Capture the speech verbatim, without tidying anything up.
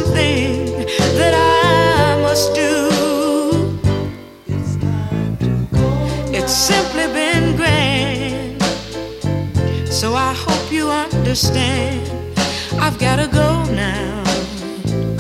something that I must do. It's simply been grand, so I hope you understand. I've gotta go now.